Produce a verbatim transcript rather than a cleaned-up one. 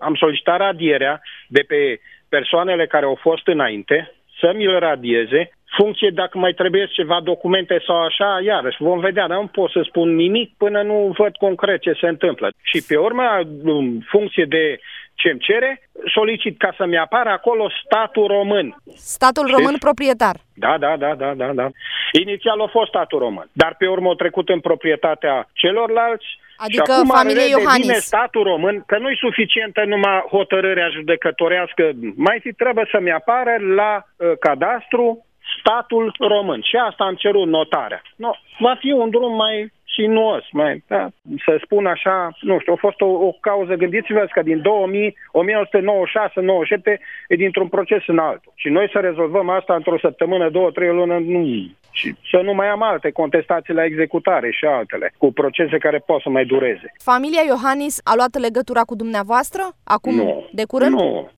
Am solicitat radierea de pe persoanele care au fost înainte, să mi-l radieze, funcție dacă mai trebuie ceva documente sau așa, iarăși vom vedea, dar nu pot să spun nimic până nu văd concret ce se întâmplă. Și pe urmă, în funcție de ce îmi cere, solicit ca să-mi apară acolo statul român. Statul român Știți? proprietar. Da, da, da, da, da, da. Inițial a fost statul român, dar pe urmă a trecut în proprietatea celorlalți. Adică și acum familiei Iohannis. Vine statul român, că nu-i suficientă numai hotărârea judecătorească, mai fi trebuie să-mi apară la uh, cadastru statul român. Și asta am cerut notarea. No, va fi un drum mai sinuos, mai, da, să spun așa, nu știu, a fost o, o cauză, gândiți-vă că din două mii, o mie nouă sute nouăzeci și șase nouăzeci și șapte e dintr-un proces în altul. Și noi să rezolvăm asta într-o săptămână, două, trei luni, nu. Și să nu mai am alte contestații la executare și altele, cu procese care pot să mai dureze. Familia Iohannis a luat legătura cu dumneavoastră acum nu, de curând? Nu,